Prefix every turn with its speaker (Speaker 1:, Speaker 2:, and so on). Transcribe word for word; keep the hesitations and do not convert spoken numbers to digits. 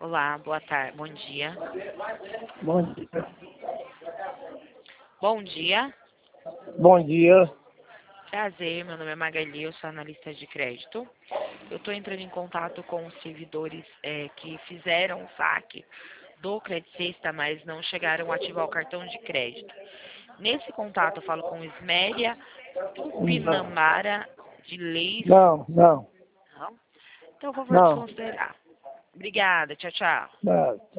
Speaker 1: Olá, boa tarde, bom dia.
Speaker 2: Bom dia.
Speaker 1: Bom dia,
Speaker 2: Bom dia.
Speaker 1: prazer, meu nome é Magali, eu sou analista de crédito. Eu estou entrando em contato com os servidores é, que fizeram o saque do Credit Sexta, mas não chegaram a ativar o cartão de crédito. Nesse contato eu falo com Isméria
Speaker 2: Não,
Speaker 1: Tupinambara de Leis.
Speaker 2: não, não.
Speaker 1: Não? Então eu vou
Speaker 2: não.
Speaker 1: desconsiderar. Obrigada, tchau, tchau.
Speaker 2: não.